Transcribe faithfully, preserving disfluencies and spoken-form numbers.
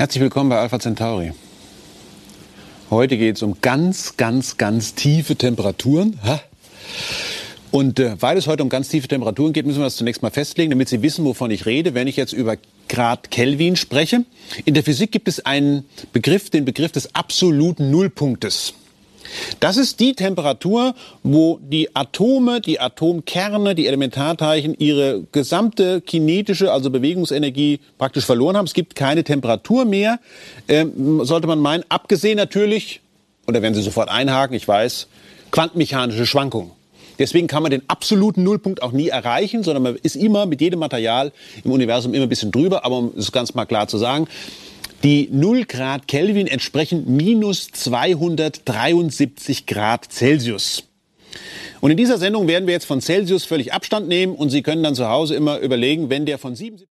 Herzlich willkommen bei Alpha Centauri. Heute geht es um ganz, ganz, ganz tiefe Temperaturen. Und äh, weil es heute um ganz tiefe Temperaturen geht, müssen wir das zunächst mal festlegen, damit Sie wissen, wovon ich rede, wenn ich jetzt über Grad Kelvin spreche. In der Physik gibt es einen Begriff, den Begriff des absoluten Nullpunktes. Das ist die Temperatur, wo die Atome, die Atomkerne, die Elementarteilchen ihre gesamte kinetische, also Bewegungsenergie praktisch verloren haben. Es gibt keine Temperatur mehr, ähm, sollte man meinen, abgesehen natürlich, und da werden Sie sofort einhaken, ich weiß, quantenmechanische Schwankungen. Deswegen kann man den absoluten Nullpunkt auch nie erreichen, sondern man ist immer mit jedem Material im Universum immer ein bisschen drüber, aber um es ganz mal klar zu sagen, die null Grad Kelvin entsprechen minus zweihundertdreiundsiebzig Grad Celsius. Und in dieser Sendung werden wir jetzt von Celsius völlig Abstand nehmen und Sie können dann zu Hause immer überlegen, wenn der von siebenundsiebzig